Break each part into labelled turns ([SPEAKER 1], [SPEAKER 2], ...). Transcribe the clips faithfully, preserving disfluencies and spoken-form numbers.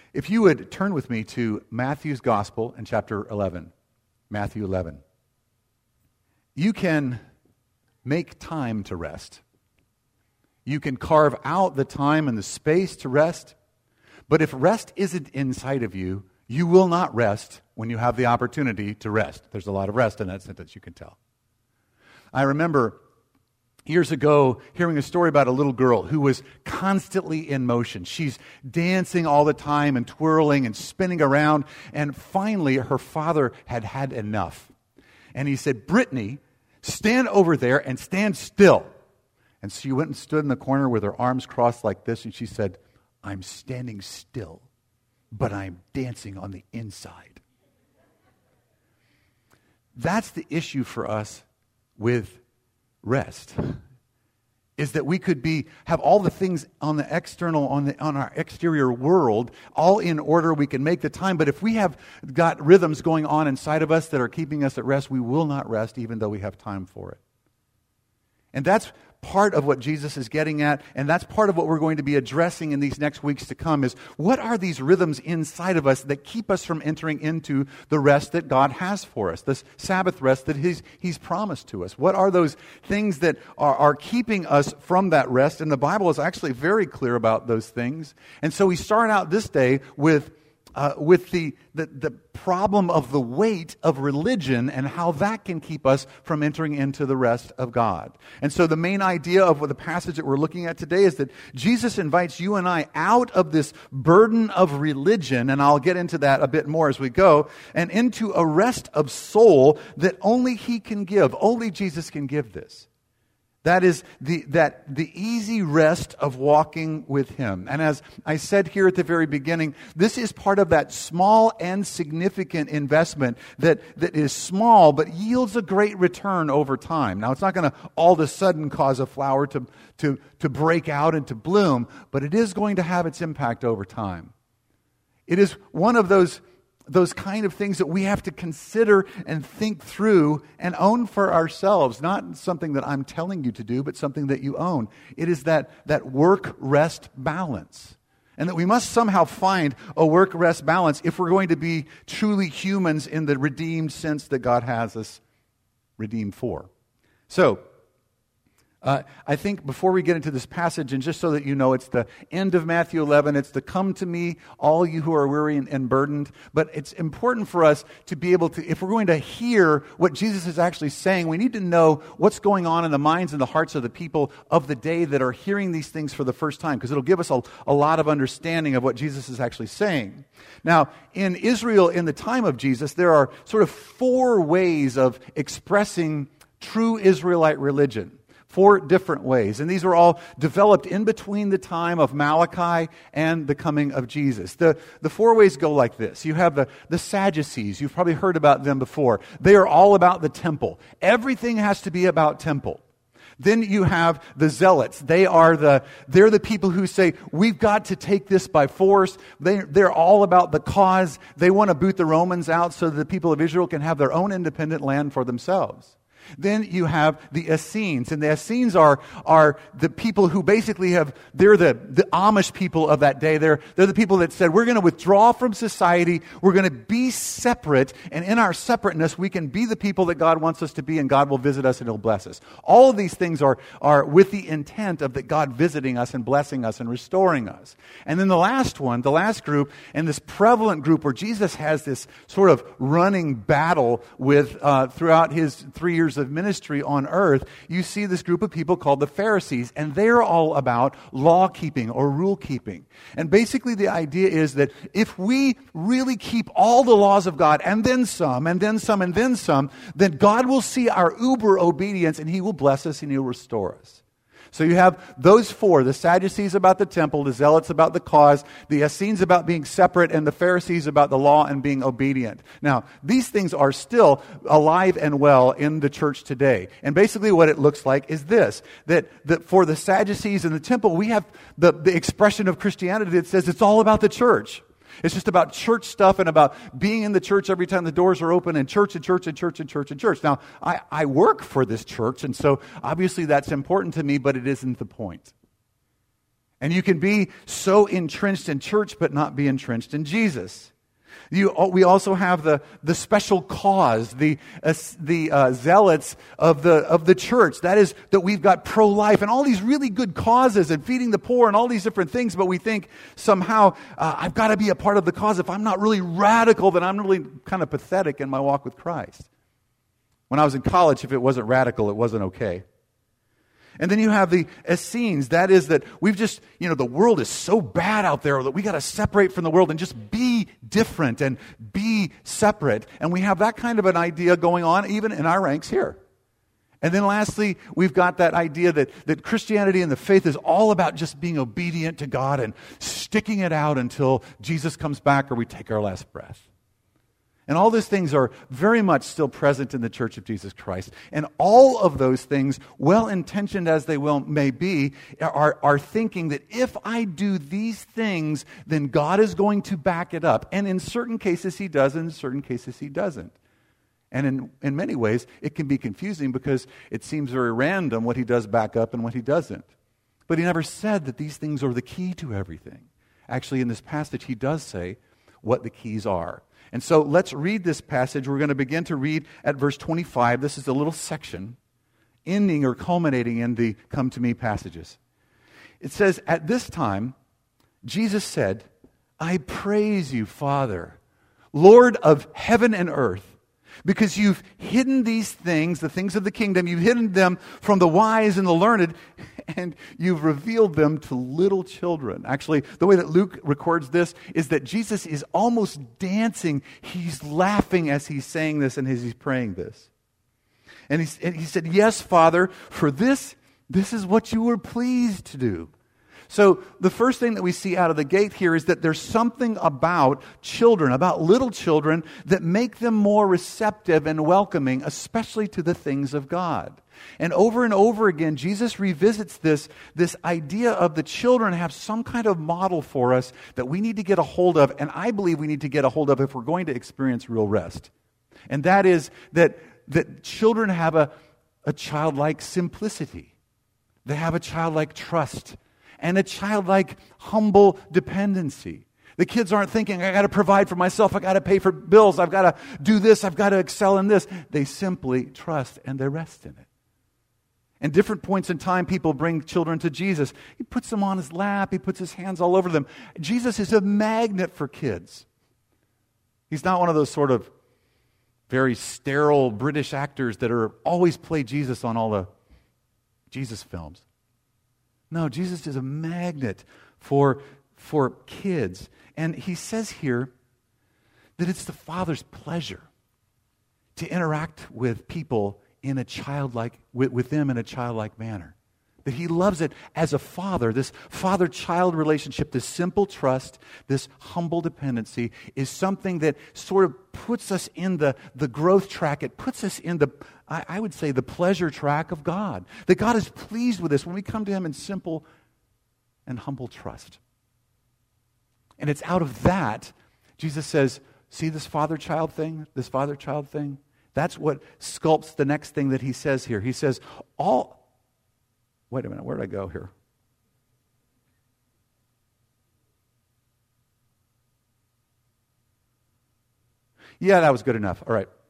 [SPEAKER 1] If you would turn with me to Matthew's Gospel in chapter eleven, Matthew eleven. You can make time to rest. You can carve out the time and the space to rest. But if rest isn't inside of you, you will not rest when you have the opportunity to rest. There's a lot of rest in that sentence, you can tell. I remember years ago hearing a story about a little girl who was constantly in motion. She's dancing all the time and twirling and spinning around. And finally, her father had had enough. And he said, "Brittany, stand over there and stand still." And she went and stood in the corner with her arms crossed like this. And she said, "I'm standing still, but I'm dancing on the inside." That's the issue for us with rest, is that we could be have all the things on the external, on the on our exterior world, all in order. We can make the time, but if we have got rhythms going on inside of us that are keeping us at rest, we will not rest even though we have time for it. And that's part of what Jesus is getting at, and that's part of what we're going to be addressing in these next weeks to come, is what are these rhythms inside of us that keep us from entering into the rest that God has for us, this Sabbath rest that He's, he's promised to us? What are those things that are, are keeping us from that rest? And the Bible is actually very clear about those things. And so we start out this day with Uh, with the, the the problem of the weight of religion and how that can keep us from entering into the rest of God. And so the main idea of the passage that we're looking at today is that Jesus invites you and I out of this burden of religion, and I'll get into that a bit more as we go, and into a rest of soul that only He can give. Only Jesus can give this. That is the that the easy rest of walking with Him. And as I said here at the very beginning, this is part of that small and significant investment that, that is small but yields a great return over time. Now, it's not going to all of a sudden cause a flower to, to, to break out and to bloom, but it is going to have its impact over time. It is one of those Those kind of things that we have to consider and think through and own for ourselves. Not something that I'm telling you to do, but something that you own. It is that, that work-rest balance. And that we must somehow find a work-rest balance if we're going to be truly humans in the redeemed sense that God has us redeemed for. So, Uh, I think before we get into this passage, and just so that you know, it's the end of Matthew eleven. It's the "Come to me, all you who are weary and, and burdened." But it's important for us to be able to, if we're going to hear what Jesus is actually saying, we need to know what's going on in the minds and the hearts of the people of the day that are hearing these things for the first time, because it'll give us a, a lot of understanding of what Jesus is actually saying. Now, in Israel, in the time of Jesus, there are sort of four ways of expressing true Israelite religion. Four different ways. And these were all developed in between the time of Malachi and the coming of Jesus. The, the four ways go like this. You have the, the Sadducees. You've probably heard about them before. They are all about the temple. Everything has to be about temple. Then you have the Zealots. They are the, they're the people who say, we've got to take this by force. They, they're all about the cause. They want to boot the Romans out so that the people of Israel can have their own independent land for themselves. Then you have the Essenes, and the Essenes are are the people who basically have, they're the, the Amish people of that day. They're, they're the people that said, we're going to withdraw from society, we're going to be separate, and in our separateness we can be the people that God wants us to be, and God will visit us and He'll bless us. All of these things are, are with the intent of that God visiting us and blessing us and restoring us. And then the last one, the last group, and this prevalent group where Jesus has this sort of running battle with uh, throughout His three years of ministry on earth, you see this group of people called the Pharisees, and they're all about law-keeping or rule-keeping. And basically the idea is that if we really keep all the laws of God and then some, and then some, and then some, then God will see our uber obedience and He will bless us and He'll restore us. So you have those four, the Sadducees about the temple, the Zealots about the cause, the Essenes about being separate, and the Pharisees about the law and being obedient. Now, these things are still alive and well in the church today. And basically what it looks like is this, that, that for the Sadducees in the temple, we have the, the expression of Christianity that says it's all about the church. It's just about church stuff and about being in the church every time the doors are open, and church and church and church and church and church. Now, I, I work for this church, and so obviously that's important to me, but it isn't the point. And you can be so entrenched in church but not be entrenched in Jesus. You, we also have the, the special cause, the, uh, the uh, zealots of the, of the church. That is that we've got pro-life and all these really good causes and feeding the poor and all these different things, but we think somehow uh, I've got to be a part of the cause. If I'm not really radical, then I'm really kind of pathetic in my walk with Christ. When I was in college, if it wasn't radical, it wasn't okay. And then you have the Essenes. That is that we've just, you know, the world is so bad out there that we got to separate from the world and just be different and be separate. And we have that kind of an idea going on even in our ranks here. And then lastly, we've got that idea that, that Christianity and the faith is all about just being obedient to God and sticking it out until Jesus comes back or we take our last breath. And all those things are very much still present in the Church of Jesus Christ. And all of those things, well-intentioned as they will may be, are, are thinking that if I do these things, then God is going to back it up. And in certain cases he does, and in certain cases he doesn't. And in, in many ways, it can be confusing because it seems very random what he does back up and what he doesn't. But he never said that these things are the key to everything. Actually, in this passage, he does say what the keys are. And so let's read this passage. We're going to begin to read at verse twenty-five. This is a little section ending or culminating in the come to me passages. It says, at this time, Jesus said, I praise you, Father, Lord of heaven and earth, because you've hidden these things, the things of the kingdom, you've hidden them from the wise and the learned, and you've revealed them to little children. Actually, the way that Luke records this is that Jesus is almost dancing. He's laughing as he's saying this and as he's praying this. And he, and he said, yes, Father, for this, this is what you were pleased to do. So the first thing that we see out of the gate here is that there's something about children, about little children, that make them more receptive and welcoming, especially to the things of God. And over and over again, Jesus revisits this, this idea of the children have some kind of model for us that we need to get a hold of, and I believe we need to get a hold of if we're going to experience real rest. And that is that, that children have a, a childlike simplicity. They have a childlike trust. And a childlike, humble dependency. The kids aren't thinking, I got to provide for myself, I got to pay for bills, I've got to do this, I've got to excel in this. They simply trust and they rest in it. And different points in time, people bring children to Jesus. He puts them on his lap, he puts his hands all over them. Jesus is a magnet for kids. He's not one of those sort of very sterile British actors that are always play Jesus on all the Jesus films. No, Jesus is a magnet for, for kids. And he says here that it's the Father's pleasure to interact with people in a childlike, with, with them in a childlike manner. That he loves it as a father. This father-child relationship, this simple trust, this humble dependency is something that sort of puts us in the, the growth track. It puts us in the, I, I would say, the pleasure track of God. That God is pleased with us when we come to him in simple and humble trust. And it's out of that, Jesus says, see this father-child thing, this father-child thing? That's what sculpts the next thing that he says here. He says, all... Wait a minute, where did I go here? Yeah, that was good enough. All right.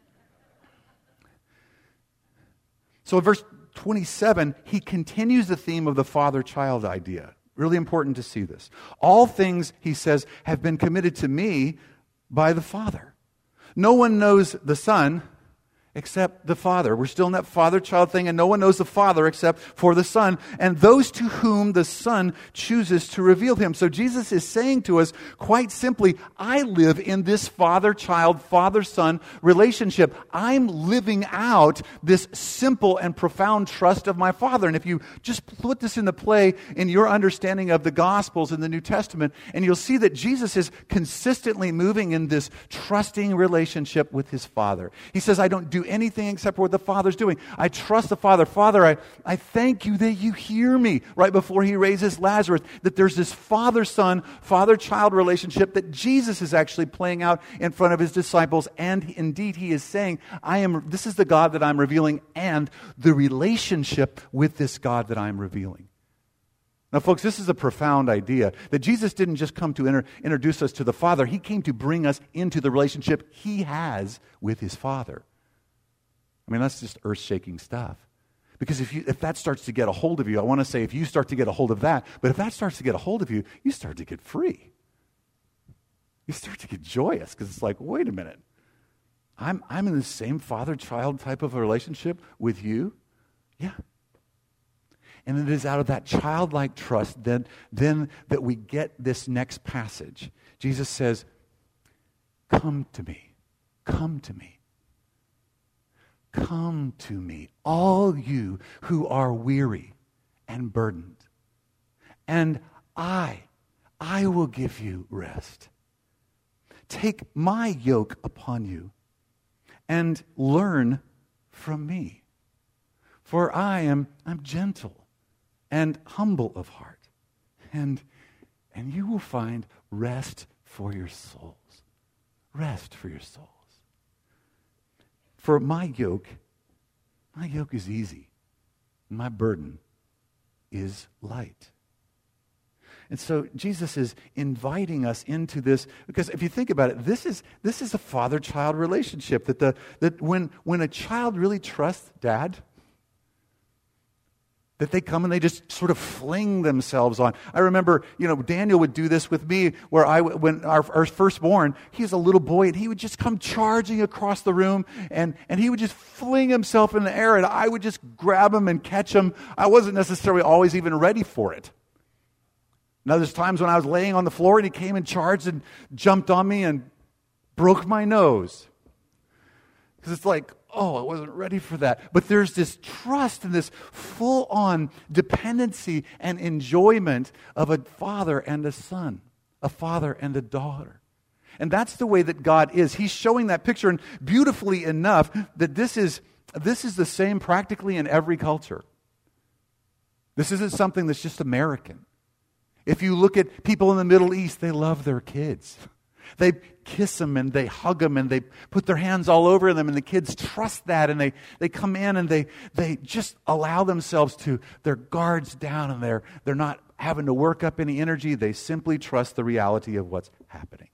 [SPEAKER 1] So in verse twenty-seven, he continues the theme of the father-child idea. Really important to see this. All things, he says, have been committed to me by the Father. No one knows the Son except the Father. We're still in that father-child thing, and no one knows the Father except for the Son, and those to whom the Son chooses to reveal him. So Jesus is saying to us, quite simply, I live in this father-child, father-son relationship. I'm living out this simple and profound trust of my Father. And if you just put this into play in your understanding of the Gospels in the New Testament, and you'll see that Jesus is consistently moving in this trusting relationship with his Father. He says, I don't do anything except what the Father's doing. I trust the Father. Father, I, I thank you that you hear me. Right before he raises Lazarus, that there's this father-son, father-child relationship that Jesus is actually playing out in front of his disciples. And indeed, he is saying, I am. This is the God that I'm revealing and the relationship with this God that I'm revealing. Now, folks, this is a profound idea, that Jesus didn't just come to inter- introduce us to the Father. He came to bring us into the relationship He has with His Father. I mean, that's just earth-shaking stuff. Because if you if that starts to get a hold of you, I want to say if you start to get a hold of that, but if that starts to get a hold of you, you start to get free. You start to get joyous, because it's like, wait a minute. I'm, I'm in the same father-child type of a relationship with you? Yeah. And it is out of that childlike trust then, then that we get this next passage. Jesus says, come to me. Come to me. Come to me, all you who are weary and burdened. And I, I will give you rest. Take my yoke upon you and learn from me. For I am I'm gentle and humble of heart, and, and you will find rest for your souls. Rest for your souls. For my yoke, my yoke is easy, and my burden is light. And so Jesus is inviting us into this, because if you think about it, this is this is a father-child relationship. That the that when when a child really trusts dad, that they come and they just sort of fling themselves on. I remember, you know, Daniel would do this with me, where I, when our, our firstborn, he's a little boy, and he would just come charging across the room, and, and he would just fling himself in the air, and I would just grab him and catch him. I wasn't necessarily always even ready for it. Now, there's times when I was laying on the floor, and he came and charged and jumped on me and broke my nose. Because it's like, oh, I wasn't ready for that. But there's this trust and this full-on dependency and enjoyment of a father and a son, a father and a daughter. And that's the way that God is. He's showing that picture, and beautifully enough, that this is, this is the same practically in every culture. This isn't something that's just American. If you look at people in the Middle East, they love their kids. They kiss them and they hug them and they put their hands all over them, and the kids trust that, and they, they come in and they they just allow themselves to, their guards down, and they're they're not having to work up any energy. They simply trust the reality of what's happening.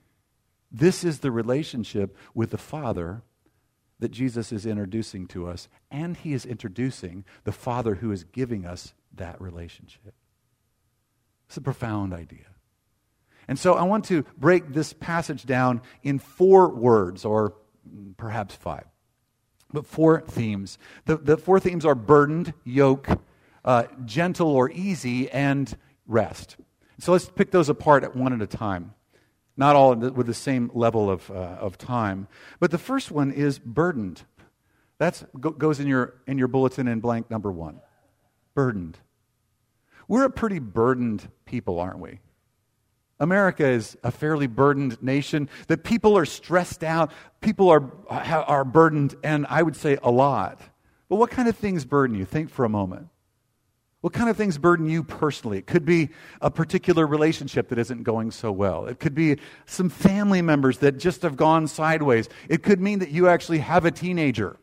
[SPEAKER 1] This is the relationship with the Father that Jesus is introducing to us, and He is introducing the Father who is giving us that relationship. It's a profound idea. And so I want to break this passage down in four words, or perhaps five, but four themes. The, the four themes are burdened, yoke, uh, gentle or easy, and rest. So let's pick those apart at one at a time. Not all with the same level of, uh, of time. But the first one is burdened. That goes in your, in your bulletin in blank number one. Burdened. We're a pretty burdened people, aren't we? America is a fairly burdened nation, that people are stressed out, people are, are burdened, and I would say a lot. But what kind of things burden you? Think for a moment. What kind of things burden you personally? It could be a particular relationship that isn't going so well. It could be some family members that just have gone sideways. It could mean that you actually have a teenager.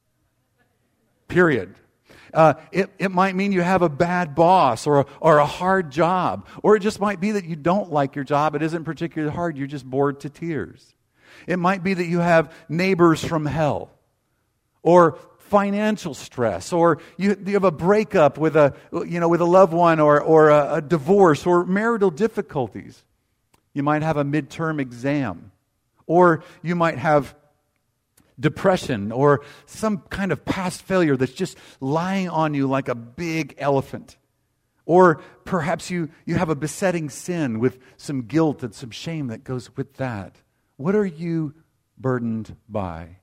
[SPEAKER 1] Period. Uh, it, it might mean you have a bad boss or a, or a hard job. Or it just might be that you don't like your job. It isn't particularly hard. You're just bored to tears. It might be that you have neighbors from hell. Or financial stress. Or you, you have a breakup with a, you know, with a loved one, or, or a, a divorce, or marital difficulties. You might have a midterm exam. Or you might have depression, or some kind of past failure that's just lying on you like a big elephant. Or perhaps you, you have a besetting sin with some guilt and some shame that goes with that. What are you burdened by?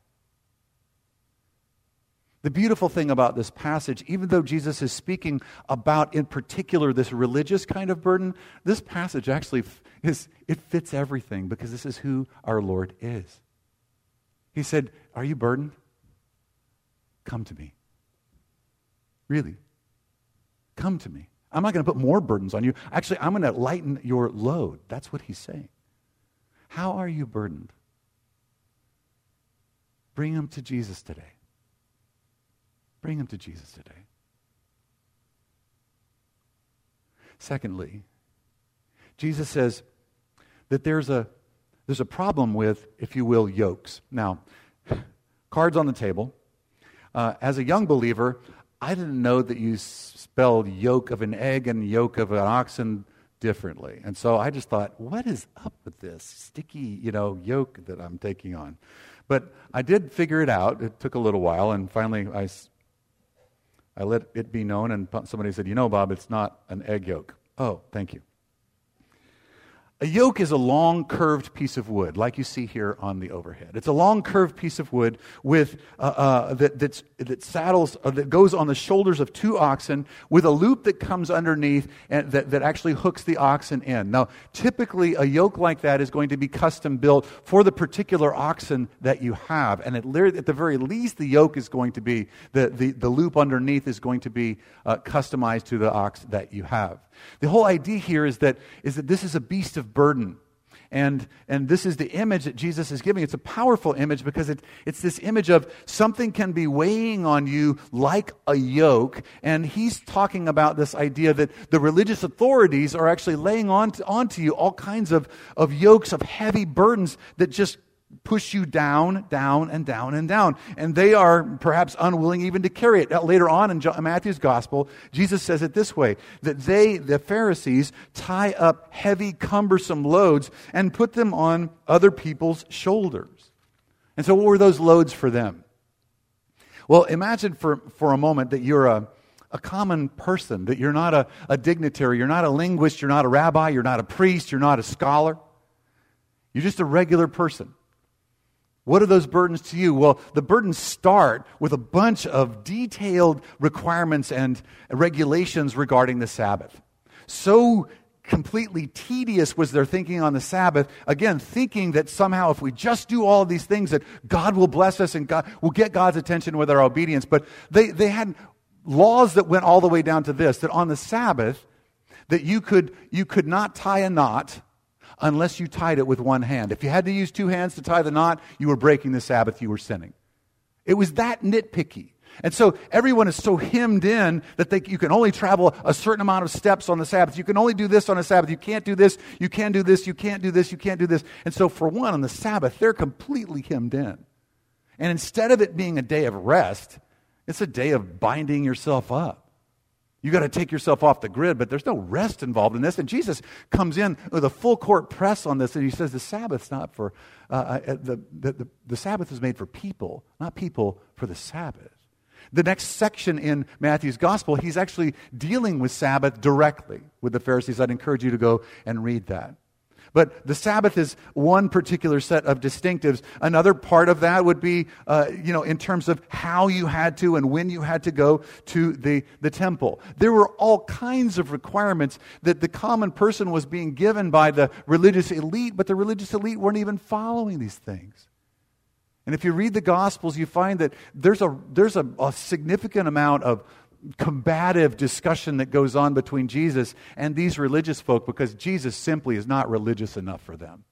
[SPEAKER 1] The beautiful thing about this passage, even though Jesus is speaking about in particular this religious kind of burden, this passage actually is, it fits everything, because this is who our Lord is. He said, are you burdened? Come to me. Really. Come to me. I'm not going to put more burdens on you. Actually, I'm going to lighten your load. That's what he's saying. How are you burdened? Bring them to Jesus today. Bring them to Jesus today. Secondly, Jesus says that there's a there's a problem with, if you will, yokes. Now, cards on the table. Uh, as a young believer, I didn't know that you spelled yolk of an egg and yolk of an oxen differently. And so I just thought, what is up with this sticky, you know, yoke that I'm taking on? But I did figure it out. It took a little while, and finally I, I let it be known, and somebody said, you know, Bob, it's not an egg yolk. Oh, thank you. A yoke is a long, curved piece of wood, like you see here on the overhead. It's a long, curved piece of wood with uh, uh, that that's, that saddles uh, that goes on the shoulders of two oxen, with a loop that comes underneath and that, that actually hooks the oxen in. Now, typically, a yoke like that is going to be custom built for the particular oxen that you have, and at, at the very least, the yoke is going to be the the, the loop underneath is going to be uh, customized to the ox that you have. The whole idea here is that is that this is a beast of burden. And and this is the image that Jesus is giving. It's a powerful image because it, it's this image of something can be weighing on you like a yoke. And he's talking about this idea that the religious authorities are actually laying on to, onto you all kinds of, of yokes of heavy burdens that just push you down, down, and down, and down. And they are perhaps unwilling even to carry it. Later on in Matthew's gospel, Jesus says it this way, that they, the Pharisees, tie up heavy, cumbersome loads and put them on other people's shoulders. And so what were those loads for them? Well, imagine for, for a moment that you're a, a common person, that you're not a, a dignitary, you're not a linguist, you're not a rabbi, you're not a priest, you're not a scholar. You're just a regular person. What are those burdens to you? Well, the burdens start with a bunch of detailed requirements and regulations regarding the Sabbath. So completely tedious was their thinking on the Sabbath. Again, thinking that somehow if we just do all of these things that God will bless us and God will get God's attention with our obedience. But they, they had laws that went all the way down to this, that on the Sabbath, that you could you could not tie a knot unless you tied it with one hand. If you had to use two hands to tie the knot, you were breaking the Sabbath, you were sinning. It was that nitpicky. And so everyone is so hemmed in that they, you can only travel a certain amount of steps on the Sabbath. You can only do this on a Sabbath. You can't do this, you can do this, you can't do this, you can't do this. And so for one, on the Sabbath, they're completely hemmed in. And instead of it being a day of rest, it's a day of binding yourself up. You got to take yourself off the grid, but there's no rest involved in this. And Jesus comes in with a full court press on this, and he says the Sabbath's not for uh, the, the the the Sabbath is made for people, not people for the Sabbath. The next section in Matthew's gospel, he's actually dealing with Sabbath directly with the Pharisees. I'd encourage you to go and read that. But the Sabbath is one particular set of distinctives. Another part of that would be, uh, you know, in terms of how you had to and when you had to go to the, the temple. There were all kinds of requirements that the common person was being given by the religious elite, but the religious elite weren't even following these things. And if you read the Gospels, you find that there's a there's a, a significant amount of combative discussion that goes on between Jesus and these religious folk because Jesus simply is not religious enough for them.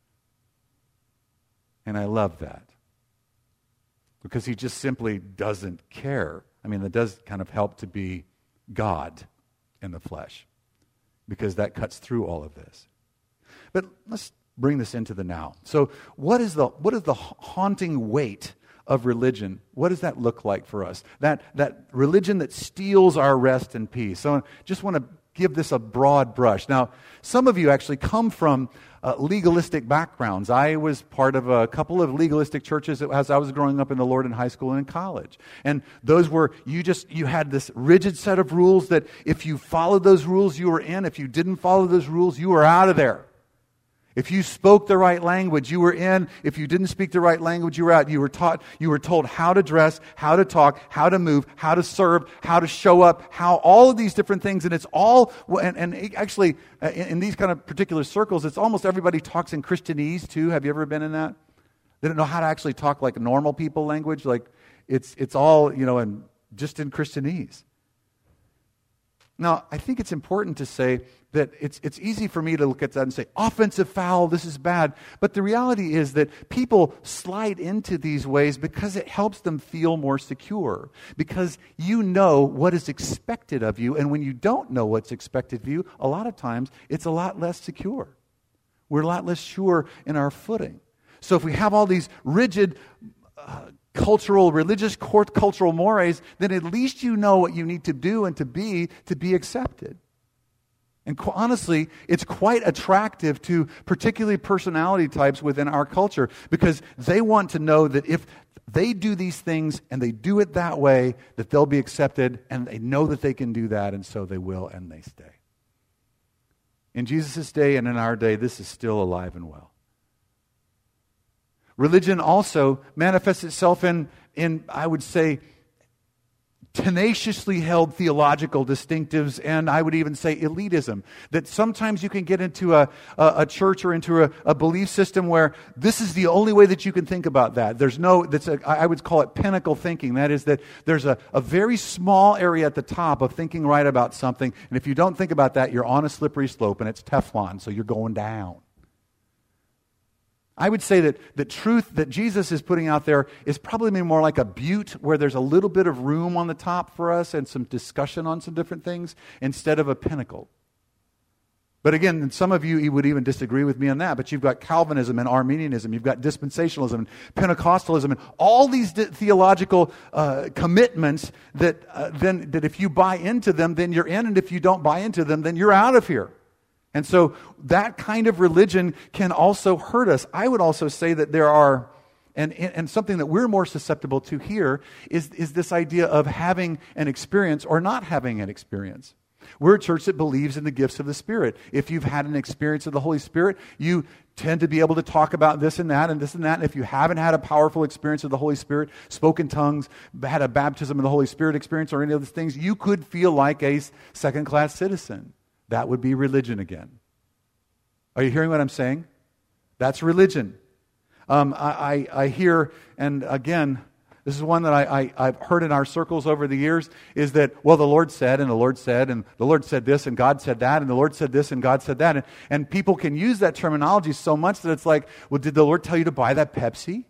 [SPEAKER 1] And I love that. Because he just simply doesn't care. I mean, that does kind of help to be God in the flesh. Because that cuts through all of this. But let's bring this into the now. So what is the what is the haunting weight of religion? What does that look like for us? That that religion that steals our rest and peace. So I just want to give this a broad brush. Now, some of you actually come from uh, legalistic backgrounds. I was part of a couple of legalistic churches as I was growing up in the Lord in high school and in college. And those were, you just, you had this rigid set of rules that if you followed those rules, you were in. If you didn't follow those rules, you were out of there. If you spoke the right language, you were in. If you didn't speak the right language, you were out. You were taught, you were told how to dress, how to talk, how to move, how to serve, how to show up, how all of these different things. And it's all, and, and actually, in, in these kind of particular circles, it's almost everybody talks in Christianese too. Have you ever been in that? They don't know how to actually talk like normal people language. Like it's it's all, you know, in, just in Christianese. Now, I think it's important to say that it's it's easy for me to look at that and say, offensive foul, this is bad. But the reality is that people slide into these ways because it helps them feel more secure. Because you know what is expected of you. And when you don't know what's expected of you, a lot of times it's a lot less secure. We're a lot less sure in our footing. So if we have all these rigid uh, cultural, religious, cultural mores, then at least you know what you need to do and to be to be accepted. And honestly, it's quite attractive to particularly personality types within our culture because they want to know that if they do these things and they do it that way, that they'll be accepted, and they know that they can do that, and so they will, and they stay. In Jesus' day and in our day, this is still alive and well. Religion also manifests itself in, in, I would say, tenaciously held theological distinctives, and I would even say elitism. That sometimes you can get into a, a, a church or into a, a belief system where this is the only way that you can think about that. There's no, that's a, I would call it pinnacle thinking. That is that there's a, a very small area at the top of thinking right about something, and if you don't think about that, you're on a slippery slope, and it's Teflon, so you're going down. I would say that the truth that Jesus is putting out there is probably more like a butte where there's a little bit of room on the top for us and some discussion on some different things instead of a pinnacle. But again, some of you would even disagree with me on that, but you've got Calvinism and Arminianism, you've got dispensationalism and Pentecostalism, and all these di- theological uh, commitments that, uh, then, that if you buy into them, then you're in, and if you don't buy into them, then you're out of here. And so that kind of religion can also hurt us. I would also say that there are, and, and something that we're more susceptible to here is, is this idea of having an experience or not having an experience. We're a church that believes in the gifts of the Spirit. If you've had an experience of the Holy Spirit, you tend to be able to talk about this and that and this and that. And if you haven't had a powerful experience of the Holy Spirit, spoken tongues, had a baptism of the Holy Spirit experience or any of those things, you could feel like a second-class citizen. That would be religion again. Are you hearing what I'm saying? That's religion. Um, I, I, I hear, and again, this is one that I, I, I've heard in our circles over the years, is that, well, the Lord said, and the Lord said, and the Lord said this, and God said that, and the Lord said this, and God said that. And, and people can use that terminology so much that it's like, well, did the Lord tell you to buy that Pepsi?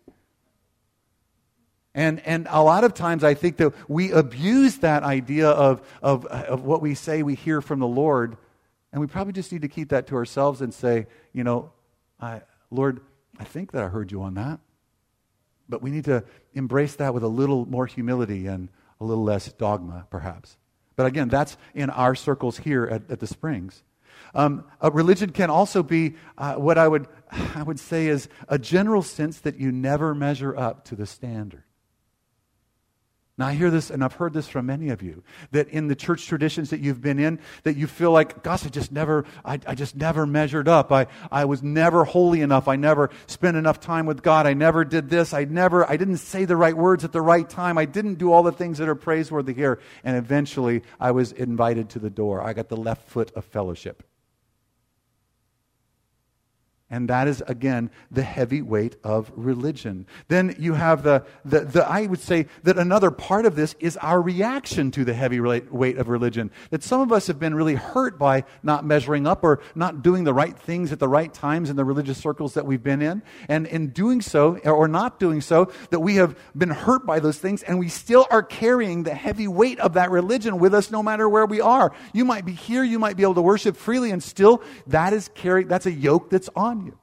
[SPEAKER 1] And and a lot of times I think that we abuse that idea of, of, of what we say we hear from the Lord. And we probably just need to keep that to ourselves and say, you know, I, Lord, I think that I heard you on that. But we need to embrace that with a little more humility and a little less dogma, perhaps. But again, that's in our circles here at, at the Springs. Um, a religion can also be uh, what I would I would say is a general sense that you never measure up to the standard. Now I hear this, and I've heard this from many of you, that in the church traditions that you've been in, that you feel like, gosh, I just never, I, I just never measured up. I, I was never holy enough. I never spent enough time with God. I never did this. I never, I didn't say the right words at the right time. I didn't do all the things that are praiseworthy here. And eventually, I was invited to the door. I got the left foot of fellowship. And that is, again, the heavy weight of religion. Then you have the, the, the, I would say that another part of this is our reaction to the heavy weight of religion. That some of us have been really hurt by not measuring up or not doing the right things at the right times in the religious circles that we've been in. And in doing so, or not doing so, that we have been hurt by those things, and we still are carrying the heavy weight of that religion with us no matter where we are. You might be here, you might be able to worship freely, and still that is carried, that's a yoke that's on you.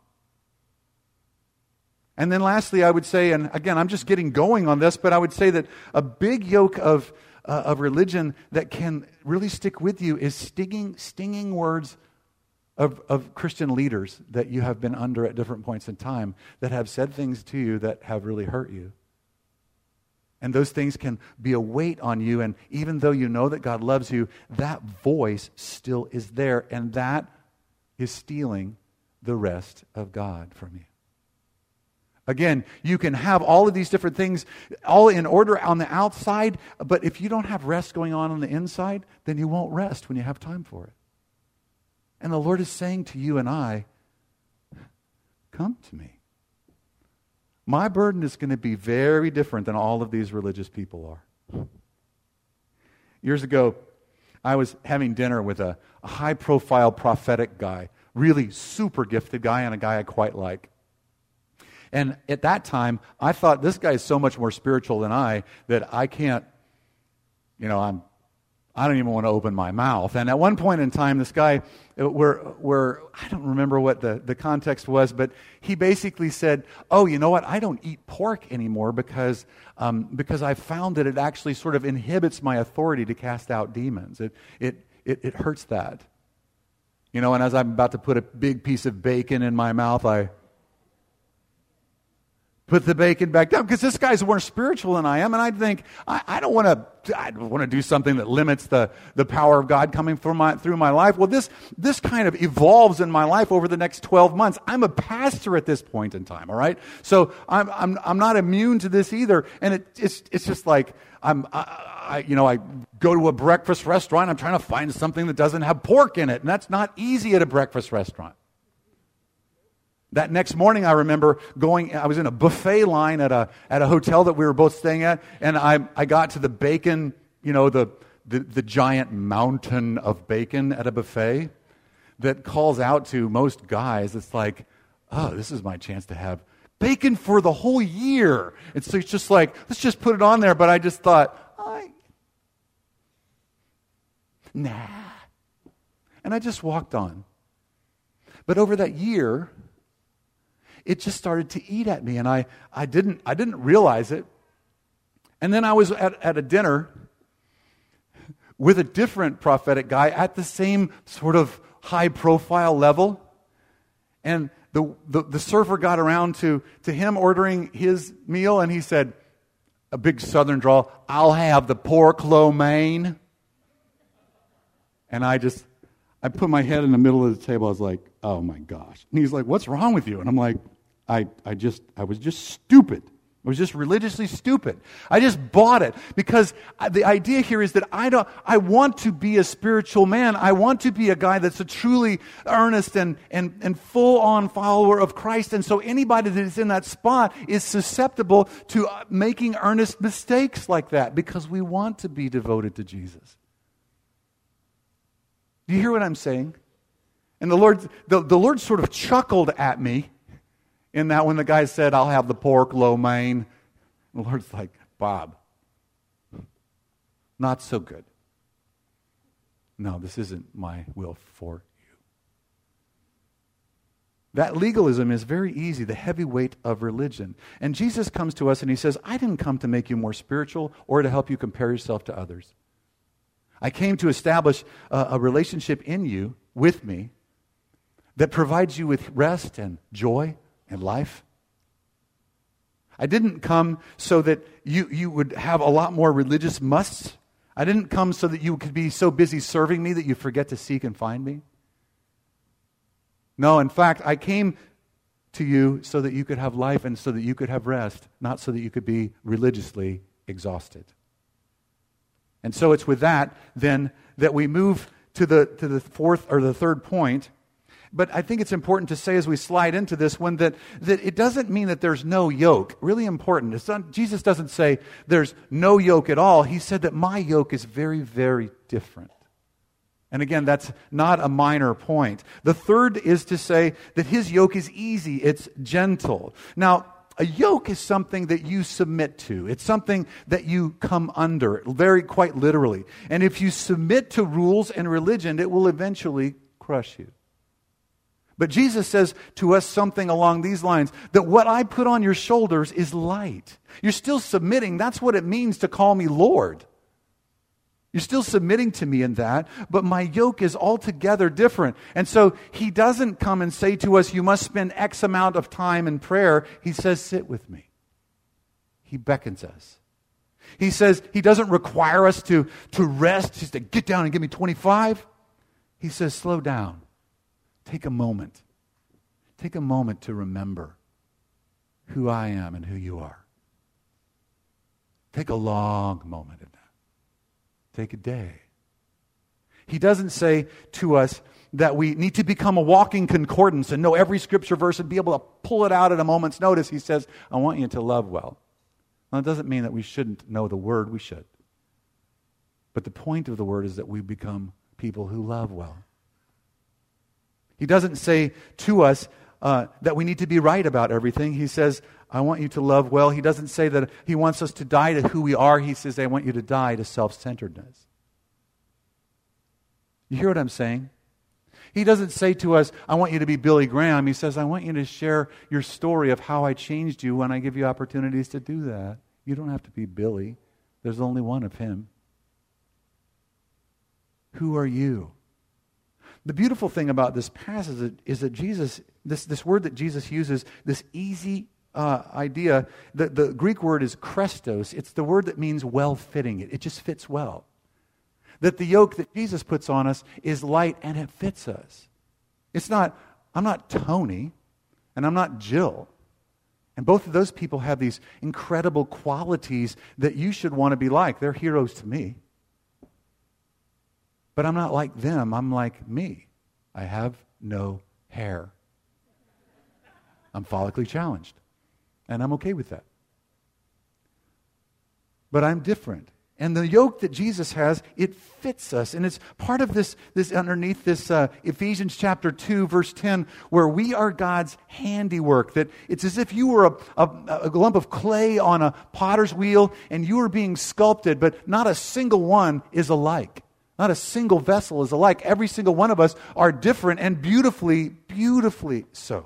[SPEAKER 1] And then lastly, I would say, and again, I'm just getting going on this, but I would say that a big yoke of uh, of religion that can really stick with you is stinging, stinging words of, of Christian leaders that you have been under at different points in time that have said things to you that have really hurt you. And those things can be a weight on you, and even though you know that God loves you, that voice still is there, and that is stealing the rest of God from you. Again, you can have all of these different things all in order on the outside, but if you don't have rest going on on the inside, then you won't rest when you have time for it. And the Lord is saying to you and I, come to me. My burden is going to be very different than all of these religious people are. Years ago, I was having dinner with a, a high-profile prophetic guy, really super gifted guy, and a guy I quite like. And at that time, I thought, this guy is so much more spiritual than I that I can't, you know, I'm, I don't even want to open my mouth. And at one point in time, this guy, where, where I don't remember what the, the context was, but he basically said, oh, you know what, I don't eat pork anymore because, um, because I found that it actually sort of inhibits my authority to cast out demons. It, it, it, it hurts that. You know, and as I'm about to put a big piece of bacon in my mouth, I put the bacon back down, because this guy's more spiritual than I am, and I'd think, I, I don't want to I don't want to do something that limits the, the power of God coming through my, through my life. Well, this, this kind of evolves in my life over the next twelve months. I'm a pastor at this point in time, all right? So I'm, I'm, I'm not immune to this either, and it, it's, it's just like, I'm, I, I, you know, I go to a breakfast restaurant, I'm trying to find something that doesn't have pork in it, and that's not easy at a breakfast restaurant. That next morning, I remember going, I was in a buffet line at a at a hotel that we were both staying at, and I I got to the bacon, you know, the, the, the giant mountain of bacon at a buffet that calls out to most guys. It's like, oh, this is my chance to have bacon for the whole year. And so it's just like, let's just put it on there. But I just thought, I, nah. And I just walked on. But over that year, it just started to eat at me, and I, I didn't I didn't realize it. And then I was at, at a dinner with a different prophetic guy at the same sort of high-profile level, and the, the, the server got around to, to him ordering his meal, and he said, a big southern drawl, "I'll have the pork lo mein." And I just, I put my head in the middle of the table. I was like, oh my gosh. And he's like, "What's wrong with you?" And I'm like, I, I just, I was just stupid. I was just religiously stupid. I just bought it because the idea here is that I don't, I want to be a spiritual man. I want to be a guy that's a truly earnest and, and, and full-on follower of Christ. And so anybody that is in that spot is susceptible to making earnest mistakes like that because we want to be devoted to Jesus. Do you hear what I'm saying? And the Lord, the, the Lord sort of chuckled at me in that when the guy said, "I'll have the pork lo mein." The Lord's like, "Bob, not so good. No, this isn't my will for you." That legalism is very easy, the heavy weight of religion. And Jesus comes to us and he says, "I didn't come to make you more spiritual or to help you compare yourself to others. I came to establish a, a relationship in you, with me, that provides you with rest and joy and life. I didn't come so that you, you would have a lot more religious musts. I didn't come so that you could be so busy serving me that you forget to seek and find me. No, in fact, I came to you so that you could have life and so that you could have rest, not so that you could be religiously exhausted." And so it's with that, then, that we move to the to the fourth or the third point. But I think it's important to say as we slide into this one that, that it doesn't mean that there's no yoke. Really important. It's not, Jesus doesn't say there's no yoke at all. He said that my yoke is very, very different. And again, that's not a minor point. The third is to say that his yoke is easy. It's gentle. Now, a yoke is something that you submit to. It's something that you come under, very quite literally. And if you submit to rules and religion, it will eventually crush you. But Jesus says to us something along these lines, that what I put on your shoulders is light. You're still submitting. That's what it means to call me Lord. You're still submitting to me in that, but my yoke is altogether different. And so he doesn't come and say to us, you must spend X amount of time in prayer. He says, sit with me. He beckons us. He says, he doesn't require us to, to rest. He says, get down and give me twenty-five. He says, slow down. Take a moment. Take a moment to remember who I am and who you are. Take a long moment in that. Take a day. He doesn't say to us that we need to become a walking concordance and know every scripture verse and be able to pull it out at a moment's notice. He says, I want you to love well. Now, it doesn't mean that we shouldn't know the word. We should. But the point of the word is that we become people who love well. He doesn't say to us uh, that we need to be right about everything. He says, I want you to love well. He doesn't say that he wants us to die to who we are. He says, I want you to die to self-centeredness. You hear what I'm saying? He doesn't say to us, I want you to be Billy Graham. He says, I want you to share your story of how I changed you when I give you opportunities to do that. You don't have to be Billy. There's only one of him. Who are you? The beautiful thing about this passage is that Jesus, this, this word that Jesus uses, this easy uh, idea, the, the Greek word is Christos. It's the word that means well-fitting. It, it just fits well. That the yoke that Jesus puts on us is light and it fits us. It's not, I'm not Tony and I'm not Jill. And both of those people have these incredible qualities that you should want to be like. They're heroes to me. But I'm not like them. I'm like me. I have no hair. I'm follically challenged. And I'm okay with that. But I'm different. And the yoke that Jesus has, it fits us. And it's part of this, this underneath this uh, Ephesians chapter two, verse ten, where we are God's handiwork. That it's as if you were a, a, a lump of clay on a potter's wheel and you are being sculpted, but not a single one is alike. Not a single vessel is alike. Every single one of us are different and beautifully, beautifully so.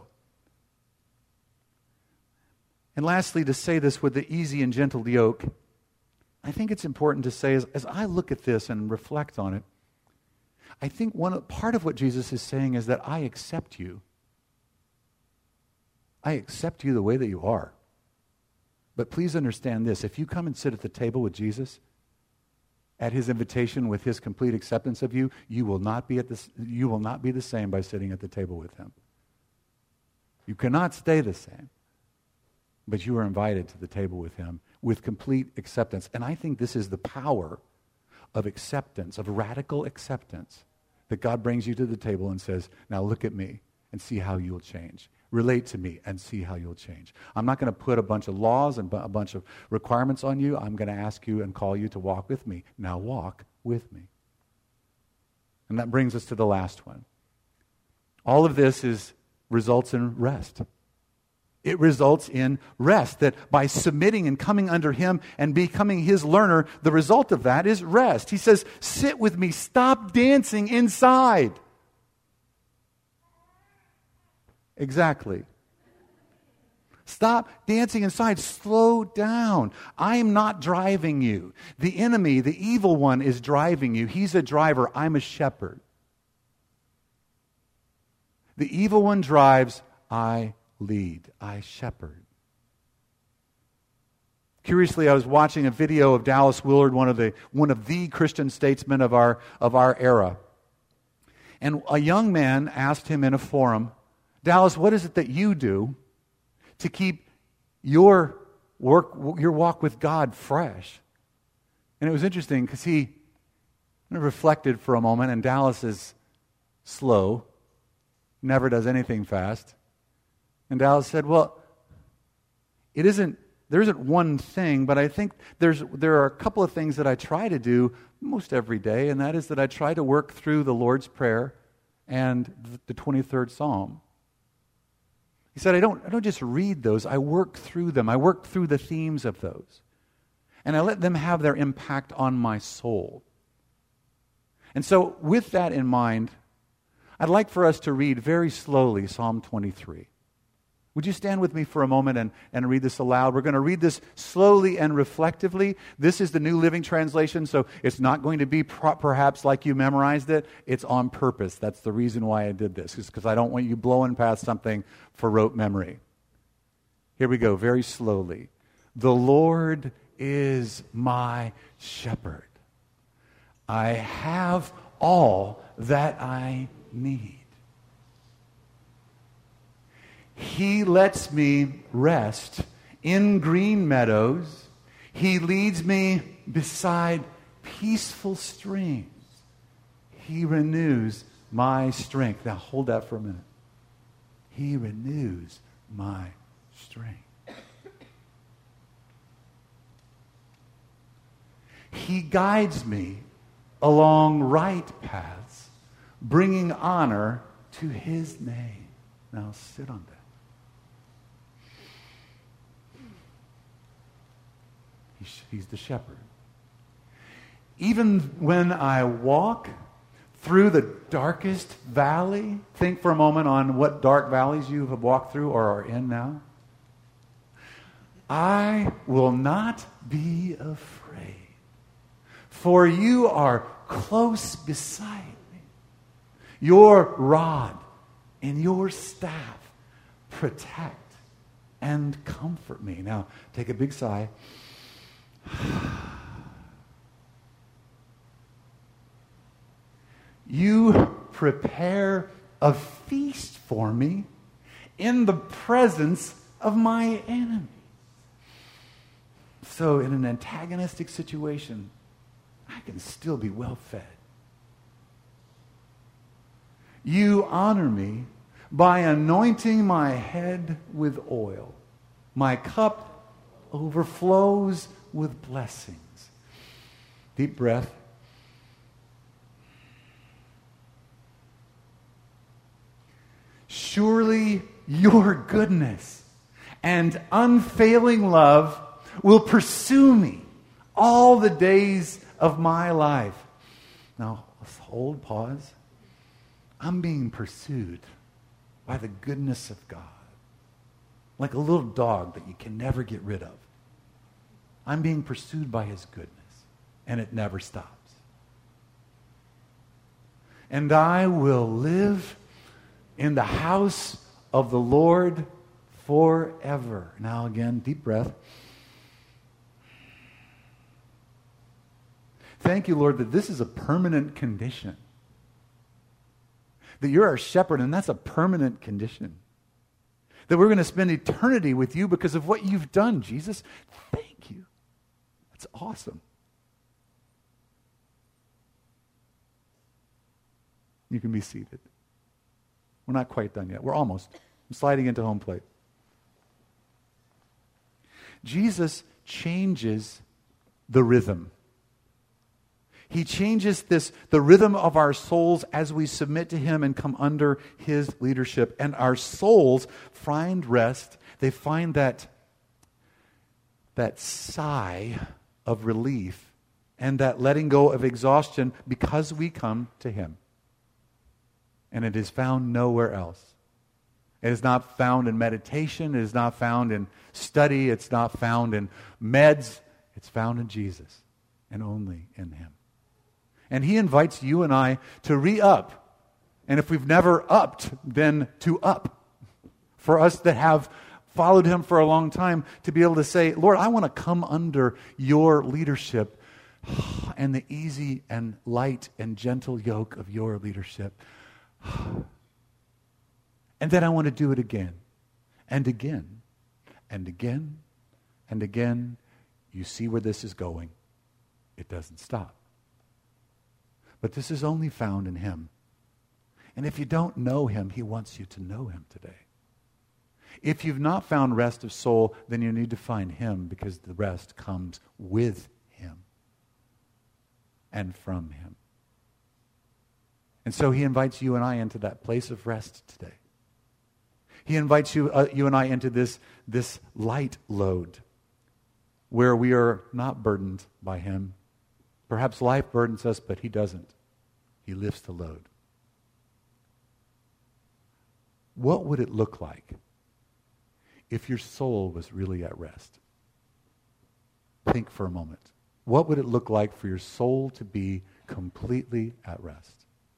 [SPEAKER 1] And lastly, to say this with the easy and gentle yoke, I think it's important to say, as, as I look at this and reflect on it, I think one part of what Jesus is saying is that I accept you. I accept you the way that you are. But please understand this. If you come and sit at the table with Jesus, at his invitation with his complete acceptance of you, you will not be at this, you will not be the same by sitting at the table with him. You cannot stay the same. But you are invited to the table with him with complete acceptance. And I think this is the power of acceptance, of radical acceptance, that God brings you to the table and says, now look at me and see how you'll change. Relate to me and see how you'll change. I'm not going to put a bunch of laws and a bunch of requirements on you. I'm going to ask you and call you to walk with me. Now walk with me. And that brings us to the last one. All of this is results in rest. It results in rest, that by submitting and coming under him and becoming his learner, the result of that is rest. He says, sit with me, stop dancing inside. Exactly. Stop dancing inside. Slow down. I am not driving you. The enemy, the evil one, is driving you. He's a driver. I'm a shepherd. The evil one drives. I lead. I shepherd. Curiously, I was watching a video of Dallas Willard, one of the one of the Christian statesmen of our of our era. And a young man asked him in a forum, Dallas, what is it that you do to keep your work, your walk with God fresh? And it was interesting because he reflected for a moment, and Dallas is slow, never does anything fast. And Dallas said, well, it isn't, there isn't one thing, but I think there's there are a couple of things that I try to do most every day, and that is that I try to work through the Lord's Prayer and the twenty-third Psalm. He said, I don't, I don't just read those, I work through them. I work through the themes of those. And I let them have their impact on my soul. And so with that in mind, I'd like for us to read very slowly Psalm twenty-three. Would you stand with me for a moment and, and read this aloud? We're going to read this slowly and reflectively. This is the New Living Translation, so it's not going to be pro- perhaps like you memorized it. It's on purpose. That's the reason why I did this, is because I don't want you blowing past something for rote memory. Here we go, very slowly. The Lord is my shepherd. I have all that I need. He lets me rest in green meadows. He leads me beside peaceful streams. He renews my strength. Now hold that for a minute. He renews my strength. He guides me along right paths, bringing honor to his name. Now sit on that. He's, he's the shepherd. Even when I walk through the darkest valley, think for a moment on what dark valleys you have walked through or are in now. I will not be afraid, for you are close beside me. Your rod and your staff protect and comfort me. Now, take a big sigh. You prepare a feast for me in the presence of my enemies. So in an antagonistic situation, I can still be well fed. You honor me by anointing my head with oil. My cup overflows with blessings. Deep breath. Surely your goodness and unfailing love will pursue me all the days of my life. Now, let's hold, pause. I'm being pursued by the goodness of God. Like a little dog that you can never get rid of. I'm being pursued by his goodness, and it never stops. And I will live in the house of the Lord forever. Now again, deep breath. Thank you, Lord, that this is a permanent condition. That you're our shepherd, and that's a permanent condition. That we're going to spend eternity with you because of what you've done, Jesus. Thank you. That's awesome. You can be seated. We're not quite done yet. We're almost. I'm sliding into home plate. Jesus changes the rhythm. He changes this, the rhythm of our souls as we submit to him and come under his leadership. And our souls find rest. They find that, that sigh of relief and that letting go of exhaustion because we come to him. And it is found nowhere else. It is not found in meditation. It is not found in study. It's not found in meds. It's found in Jesus and only in him. And he invites you and I to re-up. And if we've never upped, then to up. For us that have followed him for a long time, to be able to say, Lord, I want to come under your leadership and the easy and light and gentle yoke of your leadership. And then I want to do it again and again and again and again. You see where this is going. It doesn't stop. But this is only found in him. And if you don't know him, he wants you to know him today. If you've not found rest of soul, then you need to find him, because the rest comes with him and from him. And so he invites you and I into that place of rest today. He invites you, uh, you and I into this, this light load where we are not burdened by him. Perhaps life burdens us, but he doesn't. He lifts the load. What would it look like if your soul was really at rest? Think for a moment. What would it look like for your soul to be completely at rest?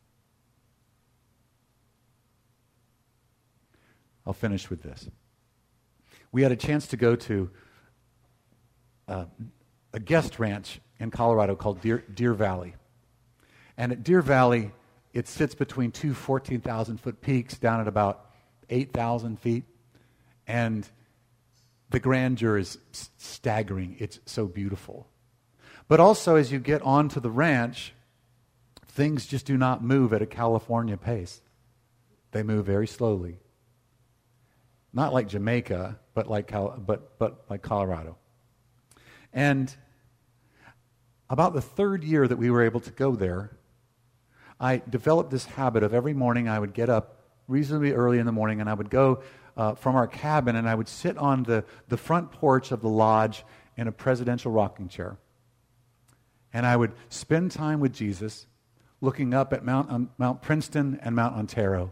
[SPEAKER 1] I'll finish with this. We had a chance to go to uh, a guest ranch in Colorado called Deer, Deer Valley. And at Deer Valley, it sits between two fourteen thousand foot peaks down at about eight thousand feet. And the grandeur is staggering. It's so beautiful. But also, as you get onto the ranch, things just do not move at a California pace. They move very slowly. Not like Jamaica, but like Cal- but but like Colorado. And about the third year that we were able to go there, I developed this habit of every morning I would get up reasonably early in the morning and I would go uh, from our cabin and I would sit on the, the front porch of the lodge in a presidential rocking chair. And I would spend time with Jesus looking up at Mount, um, Mount Princeton and Mount Antero.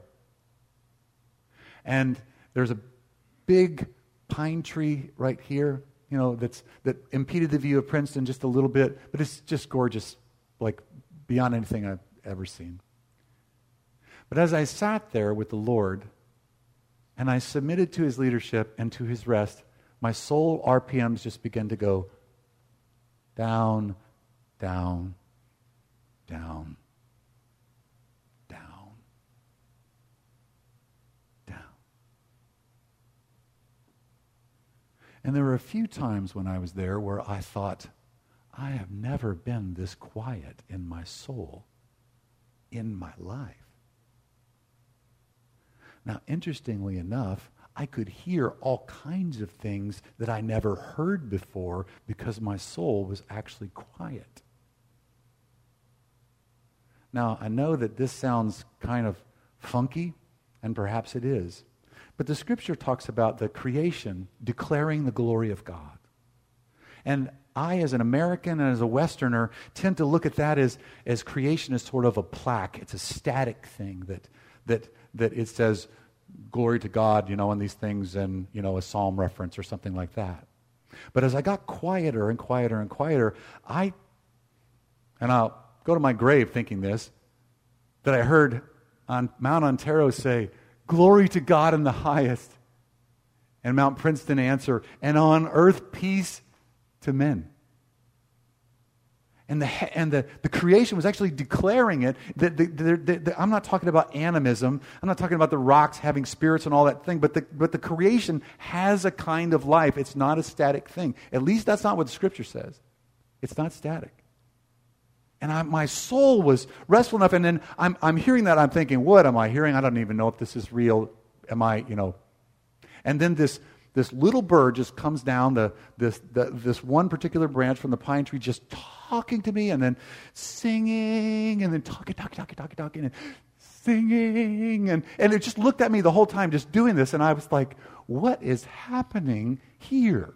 [SPEAKER 1] And there's a big pine tree right here, you know, that's that impeded the view of Princeton just a little bit, but it's just gorgeous, like beyond anything I've ever seen. But as I sat there with the Lord and I submitted to His leadership and to His rest, my soul R P Ms just began to go down, down, down, down, down. And there were a few times when I was there where I thought, I have never been this quiet in my soul in my life. Now, interestingly enough, I could hear all kinds of things that I never heard before because my soul was actually quiet. Now, I know that this sounds kind of funky, and perhaps it is. But the Scripture talks about the creation declaring the glory of God. And I, as an American and as a Westerner, tend to look at that as, as creation as sort of a plaque. It's a static thing that that that it says, glory to God, you know, and these things, and, you know, a psalm reference or something like that. But as I got quieter and quieter and quieter, I, and I'll go to my grave thinking this, that I heard on Mount Antero say, glory to God in the highest, and Mount Princeton answer, and on earth peace to men. And the and the, the creation was actually declaring it. The, the, the, the, the, I'm not talking about animism. I'm not talking about the rocks having spirits and all that thing. But the but the creation has a kind of life. It's not a static thing. At least that's not what the Scripture says. It's not static. And I, my soul was restful enough. And then I'm I'm hearing that. I'm thinking, what am I hearing? I don't even know if this is real. Am I, you know? And then this. This little bird just comes down the this the, this one particular branch from the pine tree, just talking to me, and then singing, and then talking, talking, talking, talking, talking, and singing, and and it just looked at me the whole time, just doing this, and I was like, "What is happening here?"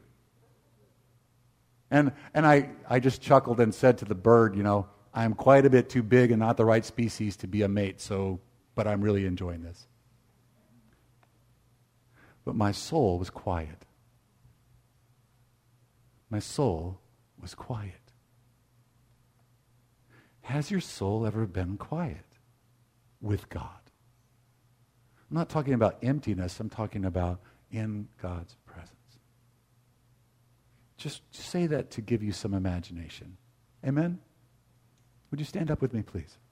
[SPEAKER 1] And and I I just chuckled and said to the bird, "You know, I'm quite a bit too big and not the right species to be a mate, so, but I'm really enjoying this." But my soul was quiet. My soul was quiet. Has your soul ever been quiet with God? I'm not talking about emptiness. I'm talking about in God's presence. Just say that to give you some imagination. Amen? Would you stand up with me, please?